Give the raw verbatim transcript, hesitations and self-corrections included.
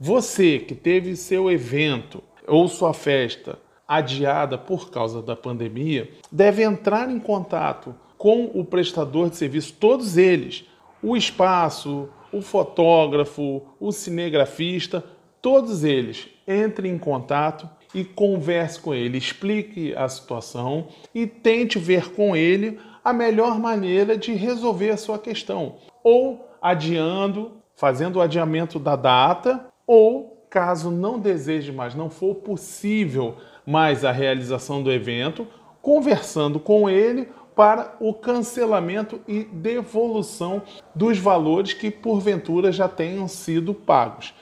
Você que teve seu evento ou sua festa adiada por causa da pandemia, deve entrar em contato com o prestador de serviço, todos eles, o espaço, o fotógrafo, o cinegrafista, todos eles. Entre em contato e converse com ele, explique a situação e tente ver com ele a melhor maneira de resolver a sua questão, ou adiando, fazendo o adiamento da data, ou caso não deseje mais, não for possível mais a realização do evento, conversando com ele para o cancelamento e devolução dos valores que porventura já tenham sido pagos.